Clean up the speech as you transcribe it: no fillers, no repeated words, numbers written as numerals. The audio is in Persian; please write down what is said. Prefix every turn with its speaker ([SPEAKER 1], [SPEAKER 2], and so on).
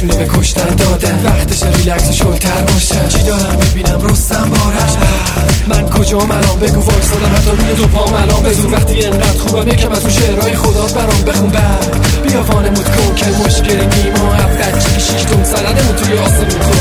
[SPEAKER 1] خودشونو به کشتن دادن، وقتش ریلکس شلتر باشن. چی دارم میبینم رستم بارش، من کجام الان بگو وایسادم حتی روی دو پام الان بزور. وقتی انقدر خوبم یکم از اون شعرهای خدات برام بخون. بیا وانمود کن که مشکل نیما هفت بچگی 6 تون سندمون توی آسمون